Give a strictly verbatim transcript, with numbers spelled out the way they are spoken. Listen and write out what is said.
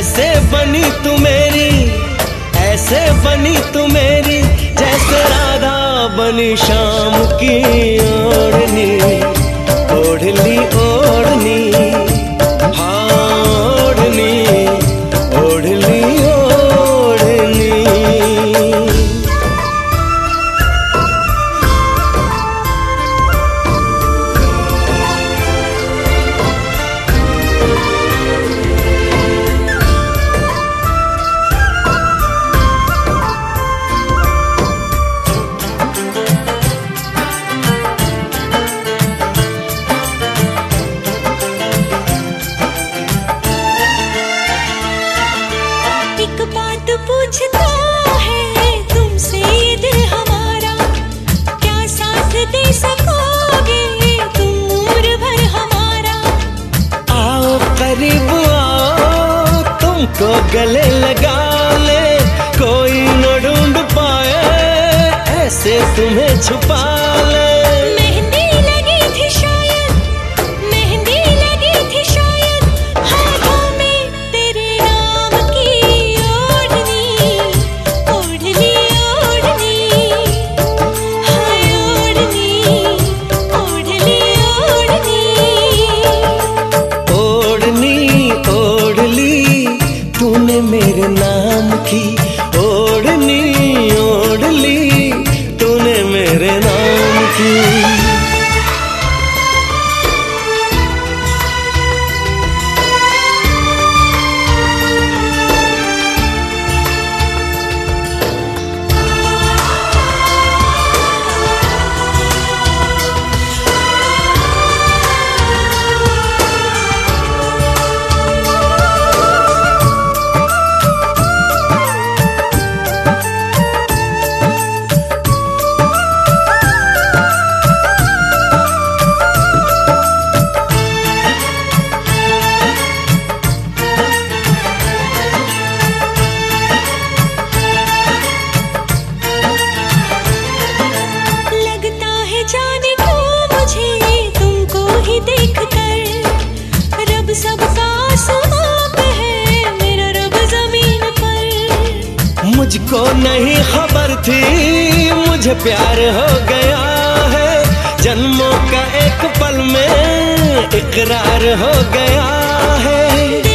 ऐसे बनी तू मेरी, ऐसे बनी तू मेरी, जैसे राधा बनी शाम की ओढ़नी। ओढ़ली ओढ़नी, हाँ ओढ़नी, ओढ़ली ओढ़नी। पूछता है तुमसे दिल हमारा, क्या साथ दे सकोगे तुम उम्र भर हमारा। आओ करीब आओ, तुमको गले लगा ले, कोई न ढूंढ पाए ऐसे तुम्हें छुपा ले। मेहंदी लगी थी शायद, मेहंदी लगी थी शायद, हाथों में तेरे नाम की ओढ़नी। ओढ़नी ओढ़नी, हाय ओढ़नी, ओढ़नी ओढ़नी। ओढ़नी ओढ़ली तूने मेरे नाम की, ओढ़नी ओढ़ली तूने मेरे नाम की। जाने क्यों मुझे तुमको ही देखकर, रब सबका आसमां पे है, मेरा रब जमीन पर। मुझको नहीं खबर थी मुझे प्यार हो गया है, जन्मों का एक पल में इकरार हो गया है।